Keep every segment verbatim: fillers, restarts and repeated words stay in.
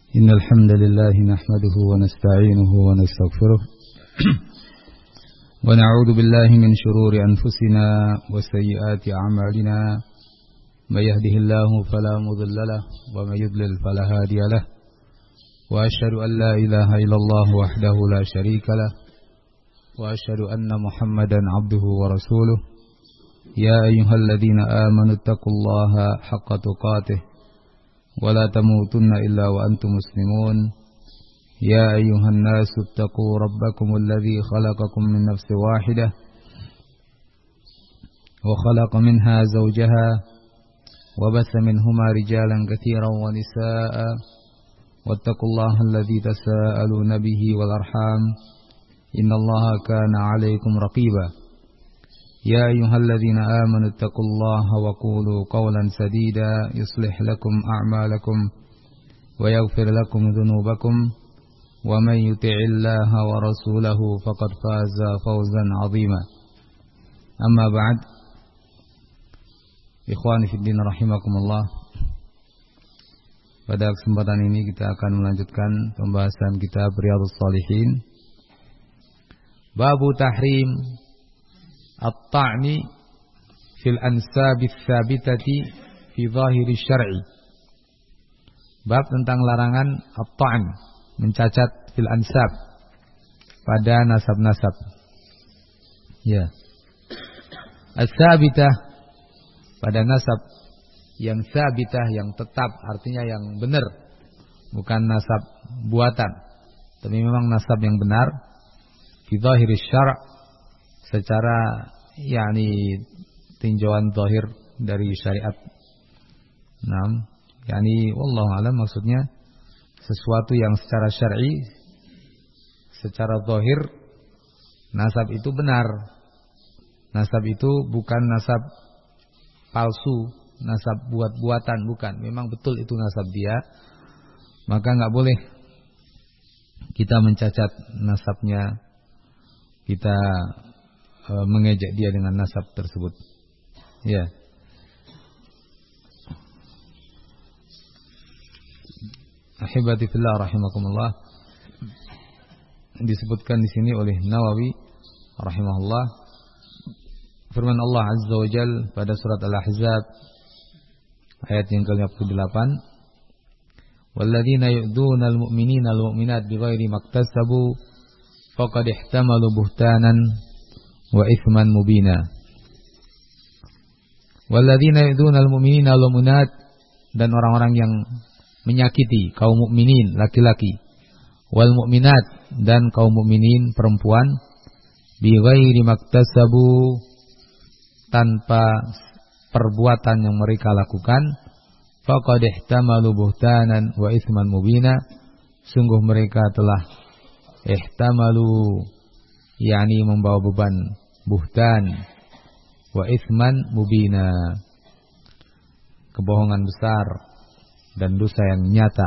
إن الحمد لله نحمده ونستعينه ونستغفره ونعوذ بالله من شرور أنفسنا وسيئات أعمالنا من يهده الله فلا مضل له ومن يضلل فلا هادي له وأشهد أن لا إله إلا الله وحده لا شريك له وأشهد أن محمدا عبده ورسوله يا أيها الذين آمنوا اتقوا الله حق تقاته ولا تموتن إلا وأنتم مسلمون يا أيها الناس اتقوا ربكم الذي خلقكم من نفس واحدة وخلق منها زوجها وبث منهما رجالا كثيرا ونساء واتقوا الله الذي تساءلون به والأرحام إن الله كان عليكم رقيبا يا أيها الذين آمنوا اتقوا الله وقولوا قولا سديدا يصلح لكم أعمالكم ويغفر لكم ذنوبكم ومن يطع الله ورسوله فقد فاز فوزا عظيما أما بعد إخواني في الدين رحمكم الله. Pada kesempatan ini kita akan melanjutkan pembahasan kitab Riyadhus Shalihin. Babu tahrim at-ta'ni fil ansabi tsabitati fi zahiri syar'i. Bab tentang larangan at-ta'n, mencacat fil ansab, pada nasab-nasab. Ya. As-sabitah, pada nasab yang sabitah, yang tetap, artinya yang benar, bukan nasab buatan, tapi memang nasab yang benar. Fi zahiri syar', secara yakni tinjauan zahir dari syariat. Naam, yakni wallahu alam, maksudnya sesuatu yang secara syar'i, secara zahir nasab itu benar. Nasab itu bukan nasab palsu, nasab buat-buatan, bukan. Memang betul itu nasab dia. Maka enggak boleh kita mencacat nasabnya, kita mengejek dia dengan nasab tersebut. Ya. Ahibati fillah rahimakumullah. Disebutkan di sini oleh Nawawi rahimahullah, firman Allah Azza wa Jal pada surat Al-Ahzab ayat yang ke lima puluh delapan, "Walladzina yu'dzuna al-mu'minina al-mu'minat bighairi maktasabu faqad ihtamalu buhtanan wa ithman mubina." Walladzina yu'dzuna al-mu'minina wal-mu'minat, dan orang-orang yang menyakiti kaum mukminin laki-laki, wal mu'minat, dan kaum mukminin perempuan, bi ghairi maktasabu, tanpa perbuatan yang mereka lakukan, faqad ihtamalu buhtanan wa ithman mubina, sungguh mereka telah ihtamalu, yakni membawa beban buhtan, wa ithman mubina, kebohongan besar dan dosa yang nyata.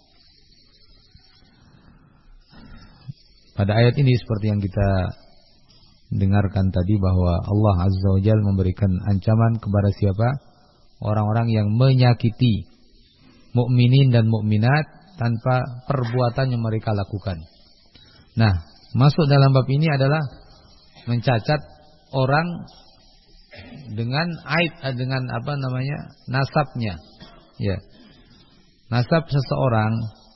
Pada ayat ini seperti yang kita dengarkan tadi, bahwa Allah Azza wa Jalla memberikan ancaman kepada siapa? Orang-orang yang menyakiti mukminin dan mukminat tanpa perbuatan yang mereka lakukan. Nah, masuk dalam bab ini adalah mencacat orang dengan aib, dengan apa namanya, nasabnya. Ya, nasab seseorang,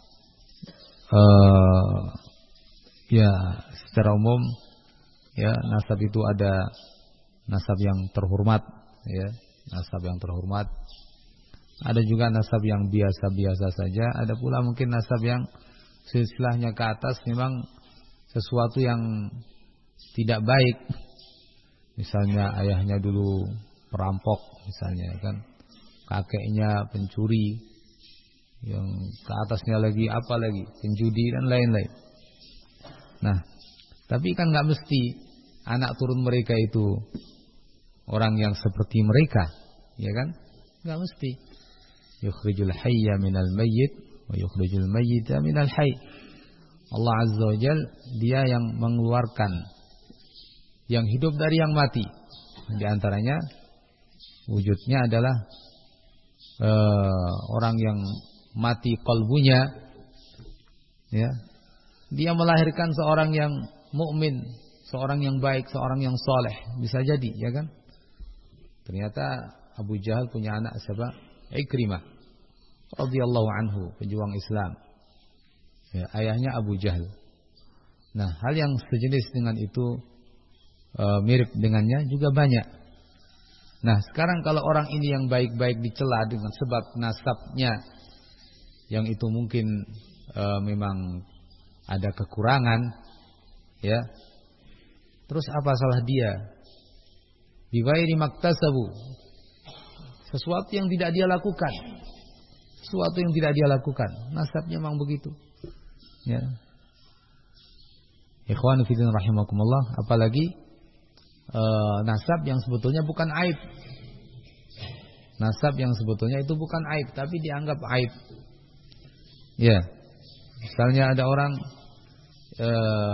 uh, ya secara umum, ya nasab itu ada nasab yang terhormat, ya nasab yang terhormat. Ada juga nasab yang biasa-biasa saja. Ada pula mungkin nasab yang silsilahnya ke atas memang sesuatu yang tidak baik. Misalnya ayahnya dulu perampok, misalnya kan, kakeknya pencuri, yang ke atasnya lagi apa lagi, penjudi dan lain-lain. Nah, tapi kan nggak mesti anak turun mereka itu orang yang seperti mereka, ya kan? Nggak mesti. Yukhrijul hayya minal mayyit wa yukhrijul mayyita minal hayy. Allah Azza wa Jal, dia yang mengeluarkan yang hidup dari yang mati. Di antaranya wujudnya adalah uh, orang yang mati qalbunya, Ya. Dia melahirkan seorang yang mukmin, seorang yang baik, seorang yang soleh, bisa jadi, ya kan? Ternyata Abu Jahal punya anak siapa? Ikrimah radhiyallahu anhu, pejuang Islam. Ya, ayahnya Abu Jahal. Nah, hal yang sejenis dengan itu e, mirip dengannya juga banyak. Nah, sekarang kalau orang ini yang baik-baik dicela dengan sebab nasabnya yang itu mungkin e, memang ada kekurangan, ya. Terus apa salah dia? Bi ghairi maktasabu. Sesuatu yang tidak dia lakukan. Sesuatu yang tidak dia lakukan. Nasabnya memang begitu. Ya. Ikhwan fillah rahimakumullah, apalagi e, nasab yang sebetulnya bukan aib. Nasab yang sebetulnya itu bukan aib, tapi dianggap aib. Ya. Misalnya ada orang e,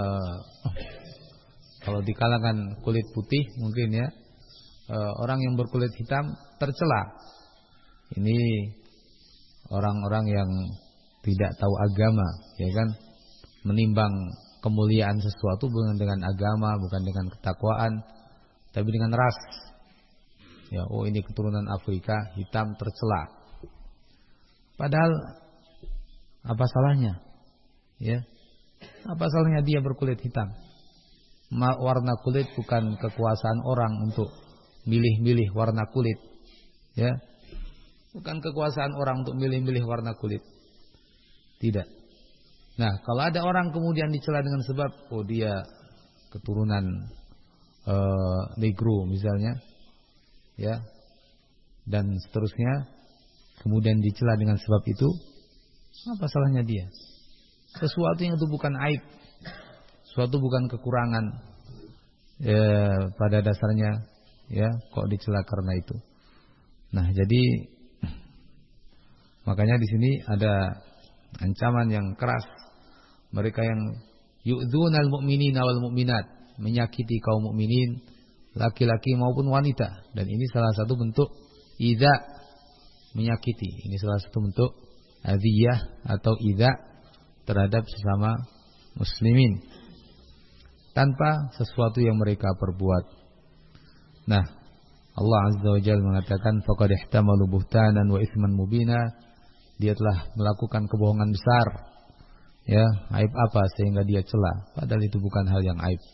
kalau di kalangan kulit putih mungkin ya, e, orang yang berkulit hitam tercela. Ini orang-orang yang tidak tahu agama, ya kan? Menimbang kemuliaan sesuatu bukan dengan agama, bukan dengan ketakwaan, tapi dengan ras. Ya, oh ini keturunan Afrika, hitam, tercela. Padahal apa salahnya? Ya. Apa salahnya dia berkulit hitam? Warna kulit bukan kekuasaan orang untuk milih-milih warna kulit. Ya. Bukan kekuasaan orang untuk milih-milih warna kulit. Tidak. Nah, kalau ada orang kemudian dicela dengan sebab oh dia keturunan uh, negro misalnya, ya, dan seterusnya, kemudian dicela dengan sebab itu, apa salahnya dia? Sesuatu yang itu bukan aib, sesuatu bukan kekurangan, ya, pada dasarnya, ya, kok dicela karena itu. Nah, jadi makanya di sini ada ancaman yang keras. Mereka yang yu'dzunal mu'minina wal mu'minat, menyakiti kaum mukminin laki-laki maupun wanita, dan ini salah satu bentuk idza, menyakiti. Ini salah satu bentuk adziyah atau idza terhadap sesama muslimin tanpa sesuatu yang mereka perbuat. Nah, Allah Azza wa Jalla mengatakan faqad ihtamalu buhtanan wa itsman mubina, dia telah melakukan kebohongan besar. Ya, aib apa sehingga dia cela? Padahal itu bukan hal yang aib.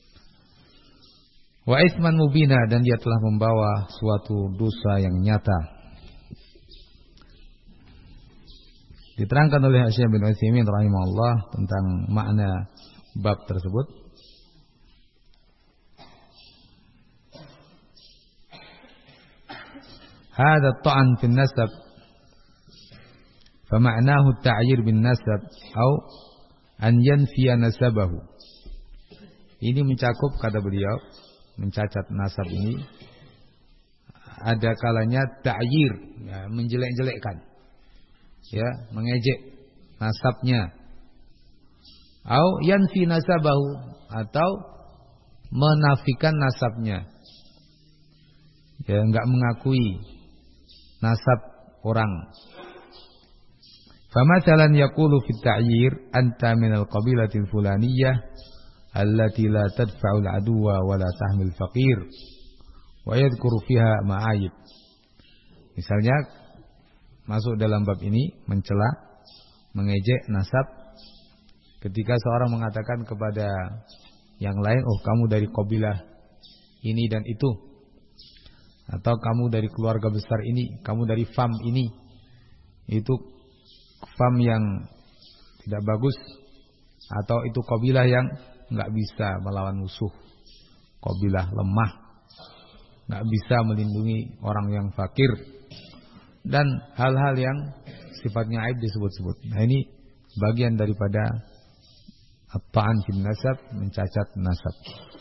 Wa itsman mubina, dan dia telah membawa suatu dosa yang nyata. Diterangkan oleh Syekh bin Utsaimin rahimahullah tentang makna bab tersebut. Hada ta'an fi nasab, fama'nahu at-ta'yir bin nasab atau an yanfiya nasabahu. Ini mencakup, kata beliau, mencacat nasab ini ada kalanya ta'yir, ya, menjelek-jelekkan, ya, mengejek nasabnya, atau yanfi nasabahu, atau menafikan nasabnya, ya, enggak mengakui nasab orang. Famathalan yaqulu fi at-ta'yir anta min al-qabilatil fulaniyah allati la tadfa'u al-aduwa wa la tahmil faqir wa yadhkuru fiha ma'ayib. Misalnya masuk dalam bab ini mencela, mengejek nasab, ketika seorang mengatakan kepada yang lain, oh kamu dari kabilah ini dan itu, atau kamu dari keluarga besar ini, kamu dari fam ini, itu fam yang tidak bagus, atau itu kabilah yang nggak bisa melawan musuh, kabilah lemah, nggak bisa melindungi orang yang fakir, dan hal-hal yang sifatnya aib disebut-sebut. Nah, ini bagian daripada at-ta'an fil nasab, mencacat nasab.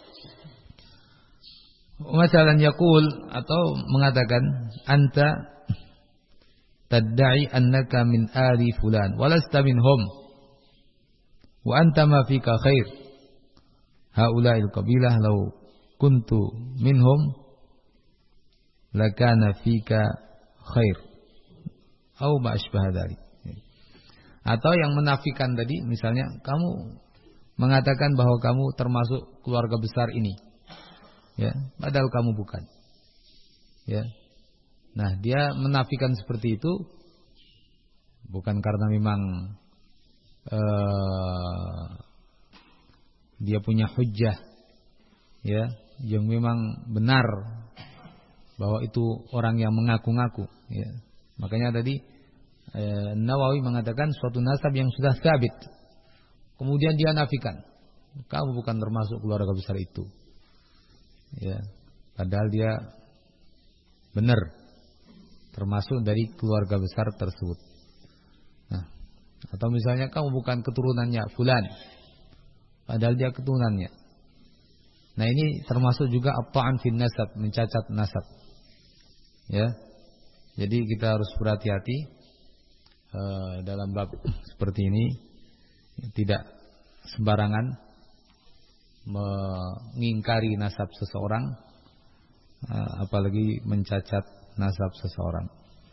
Masalan yaqul, atau mengatakan anta tadda'i annaka min ali fulan walasta minhum wa anta ma fika khair haula'il qabilah law kuntu minhum lakana fika khair atau ma asbah dzalik. Atau yang menafikan tadi, misalnya kamu mengatakan bahwa kamu termasuk keluarga besar ini, ya, padahal kamu bukan. Ya. Nah, dia menafikan seperti itu bukan karena memang uh, dia punya hujjah, ya, yang memang benar bahwa itu orang yang mengaku-ngaku. Ya. Makanya tadi uh, Nawawi mengatakan suatu nasab yang sudah sabit, kemudian dia nafikan, kamu bukan termasuk keluarga besar itu. Ya, padahal dia benar termasuk dari keluarga besar tersebut. Nah, atau misalnya kamu bukan keturunannya fulan, padahal dia keturunannya. Nah, ini termasuk juga at-ta'an fin nasab, mencacat nasab. Ya. Jadi kita harus berhati-hati uh, dalam bab seperti ini, tidak sembarangan mengingkari nasab seseorang, apalagi mencacat nasab seseorang.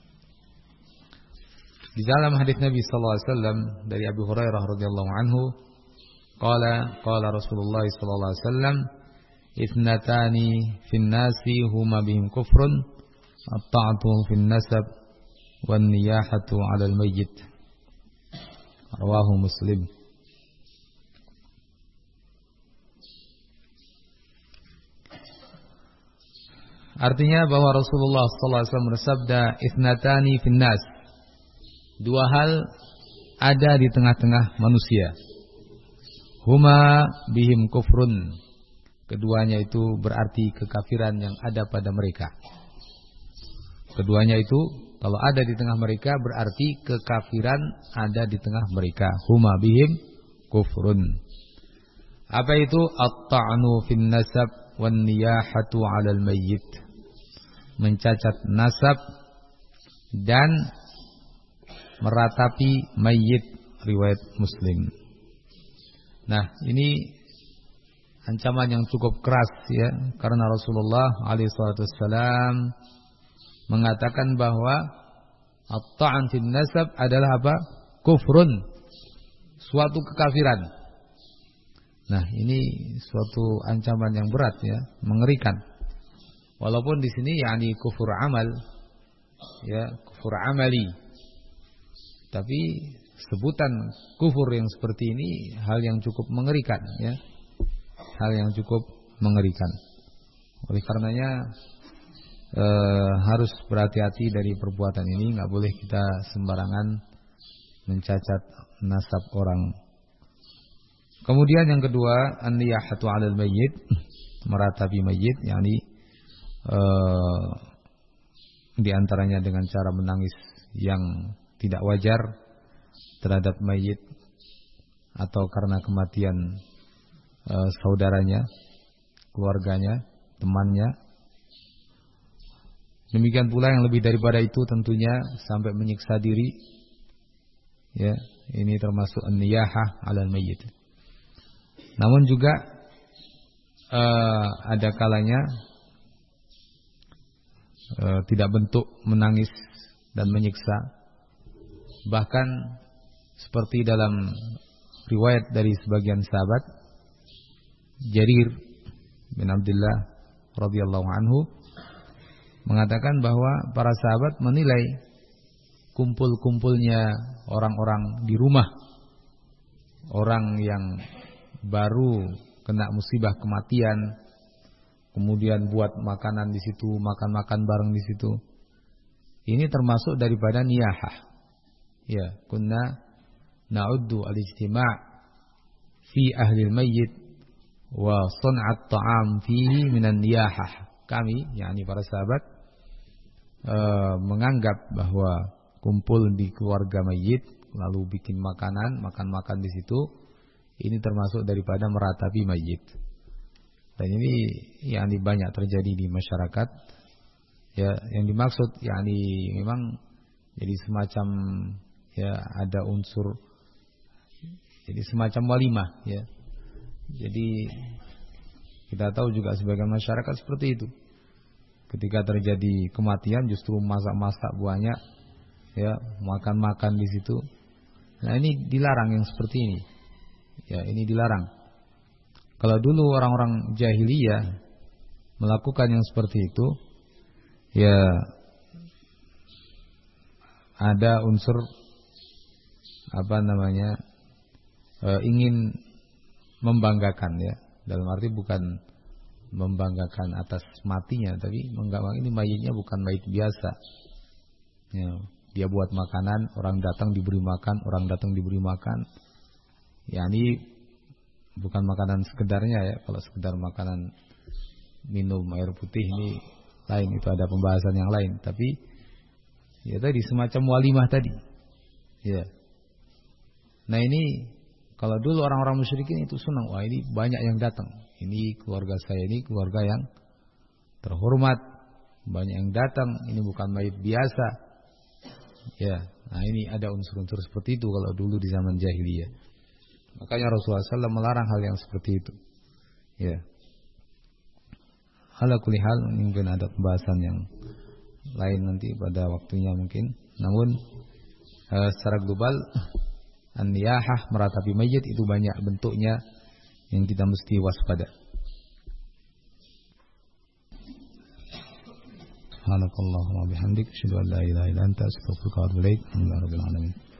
Di dalam hadis Nabi sallallahu alaihi wasallam dari Abu Hurairah radhiyallahu anhu, qala qala Rasulullah sallallahu alaihi wasallam, "Ithnatani fin nasi huma bihim kufrun, at-ta'atu fin nasab wan niyahatu 'alal mayyit." Rawahu Muslim. Artinya bahwa Rasulullah sallallahu alaihi wasallam bersabda, "Ithnatani finnas." Dua hal ada di tengah-tengah manusia. Huma bihim kufrun. Keduanya itu berarti kekafiran yang ada pada mereka. Keduanya itu kalau ada di tengah mereka berarti kekafiran ada di tengah mereka. Huma bihim kufrun. Apa itu? At-ta'nu fin nasab wan niyahatu 'alal mayyit. Mencacat nasab dan meratapi mayit, riwayat Muslim. Nah, ini ancaman yang cukup keras, ya, karena Rasulullah alaihi wasallam mengatakan bahwa at-ta'an fin nasab adalah apa? Kufrun, suatu kekafiran. Nah, ini suatu ancaman yang berat, ya, mengerikan. Walaupun di sini yakni kufur amal, ya, kufur amali. Tapi sebutan kufur yang seperti ini hal yang cukup mengerikan, ya. Hal yang cukup mengerikan. Oleh karenanya e, harus berhati-hati dari perbuatan ini, enggak boleh kita sembarangan mencacat nasab orang. Kemudian yang kedua, an-niyahatu 'alal mayyit, meratapi mayyit, yakni Uh, di antaranya dengan cara menangis yang tidak wajar terhadap mayit atau karena kematian uh, saudaranya, keluarganya, temannya. Demikian pula yang lebih daripada itu tentunya sampai menyiksa diri. Ya, ini termasuk an-niyahah 'alal mayyit. Namun juga uh, ada kalanya E, tidak bentuk menangis dan menyiksa. Bahkan seperti dalam riwayat dari sebagian sahabat, Jarir bin Abdullah radhiyallahu anhu mengatakan bahwa para sahabat menilai kumpul-kumpulnya orang-orang di rumah, orang yang baru kena musibah kematian, kemudian buat makanan di situ, makan-makan bareng di situ. Ini termasuk daripada niyahah. Ya, kunna na'uddu al-ijtima' fi ahli al-mayyit wa sun'at ta'am fihi minan niyahah. Kami, yakni para sahabat, e, menganggap bahwa kumpul di keluarga mayit lalu bikin makanan, makan-makan di situ, ini termasuk daripada meratapi mayit. Dan ini yang banyak terjadi di masyarakat. Ya, yang dimaksud yakni memang jadi semacam, ya, ada unsur jadi semacam walimah, ya. Jadi kita tahu juga sebagian masyarakat seperti itu. Ketika terjadi kematian justru masak-masak banyak, ya, makan-makan di situ. Nah, ini dilarang yang seperti ini. Ya, ini dilarang. Kalau dulu orang-orang jahiliyah melakukan yang seperti itu, ya ada unsur apa namanya e, ingin membanggakan, ya, dalam arti bukan membanggakan atas matinya, tapi menggawang ini mayitnya bukan mayit biasa. Ya, dia buat makanan, orang datang diberi makan, orang datang diberi makan. Ya, ini bukan makanan sekedarnya, ya. Kalau sekedar makanan minum air putih ini lain, itu ada pembahasan yang lain. Tapi ya tadi semacam walimah tadi. Ya. Nah, ini kalau dulu orang-orang musyrikin itu senang, wah ini banyak yang datang. Ini keluarga saya, ini keluarga yang terhormat, banyak yang datang. Ini bukan mayit biasa. Ya, nah ini ada unsur-unsur seperti itu kalau dulu di zaman jahiliyah. Makanya Rasulullah shallallahu alaihi wasallam melarang hal yang seperti itu. Ya. Ala kulli hal, mungkin ada pembahasan yang lain nanti pada waktunya mungkin. Namun uh, secara global, an-niyahah, meratapi mayit itu banyak bentuknya yang kita mesti waspada. Subhanakallahumma bihamdik, asyhadu an la ilaha illa anta, astaghfiruka wa atubu ilaik. Alhamdulillahirabbil alamin.